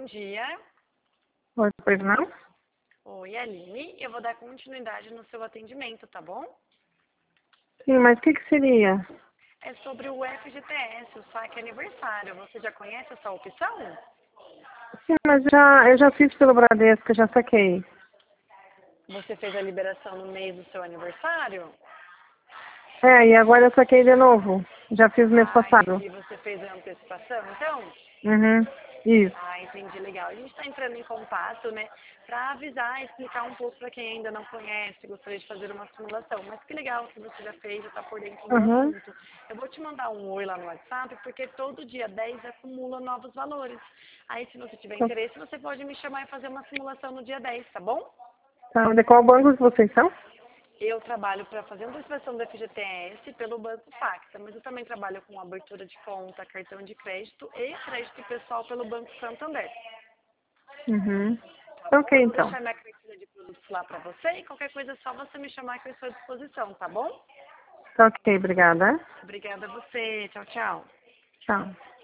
dia. Oi, pois não? Oi, Aline. Eu vou dar continuidade no seu atendimento, tá bom? Sim, mas o que seria? É sobre o FGTS, o saque aniversário. Você já conhece essa opção? Sim, mas eu já fiz pelo Bradesco, eu já saquei. Você fez a liberação no mês do seu aniversário? É, e agora eu saquei de novo. Já fiz mês Ah, passado. entendi. Você fez a antecipação, então? Uhum, isso. Ah, entendi, legal. A gente está entrando em contato, né, para avisar, explicar um pouco para quem ainda não conhece, gostaria de fazer uma simulação. Mas que legal que você já fez, já está por dentro do Uhum. assunto. Eu vou te mandar um oi lá no WhatsApp, porque todo dia 10 acumula novos valores. Aí, se você tiver interesse, você pode me chamar e fazer uma simulação no dia 10, tá bom? Tá, de qual banco vocês são? Eu trabalho para fazer uma antecipação do FGTS pelo Banco Facta, mas eu também trabalho com abertura de conta, cartão de crédito e crédito pessoal pelo Banco Santander. Uhum. Tá bom? Ok, Eu vou então. deixar minha carteira de produtos lá para você e qualquer coisa é só você me chamar que eu estou à disposição, tá bom? Tá ok, obrigada. Obrigada a você. Tchau, tchau. Tchau.